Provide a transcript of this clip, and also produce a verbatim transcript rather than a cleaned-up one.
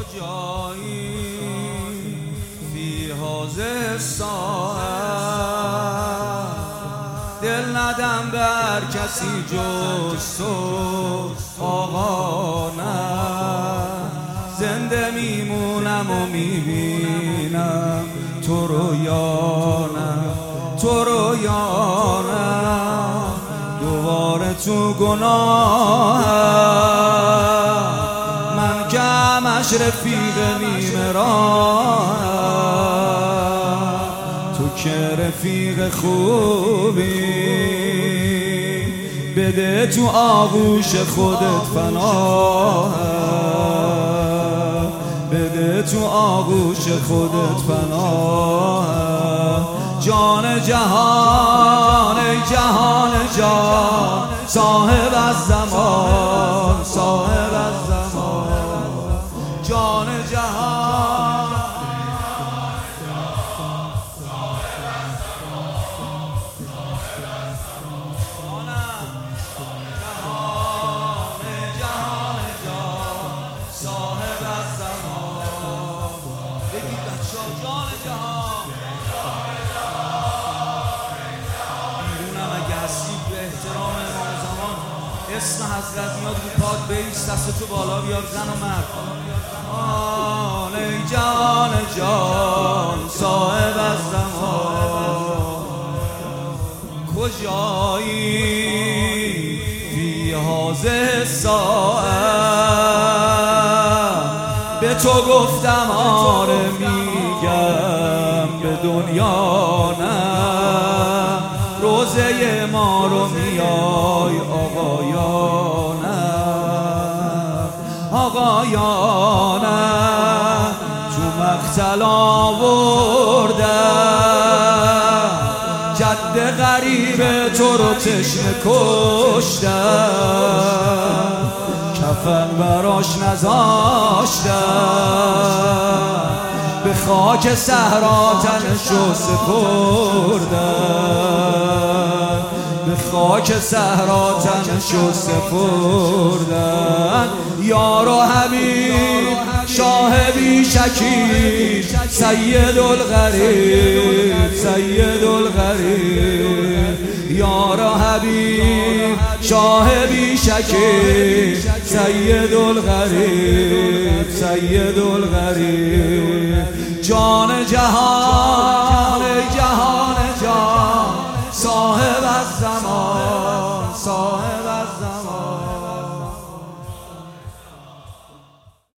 کجایی فی هذه الساعه دل ندم بر کسی جز تو آقا نه زنده میمونم و میبینم تو رو یا نه تو رو یا نه دوباره تو گناه من که همش رفیق نیمه راه تو که رفیق خوبی بده تو آغوش خودت پناه بده تو آغوش خودت پناه جان جهان ای جهان جان صاحب از زمان صاحب از زمان جان جهان اسم حضرت میاد رو پاد بیست دستتو بالا بیار زن و مرد آن ای جان جان صاحب از زمان کجایی فی هذه الساعه به تو گفتم آره میگم به دنیا نه روزه ما رو میای آقایانه آقایانه تو مقتل آوردن جد غریب تو رو تشنه کشتن کفن براش نذاشتن به خاک صحرا تنشو سپردن به خاک صحرا تنشو سپردن یار و حبیب شاه بی شکی سید الغریب سید الغریب یار و حبیب شاه بی شکی سید الغریب سید الغریب جان جهان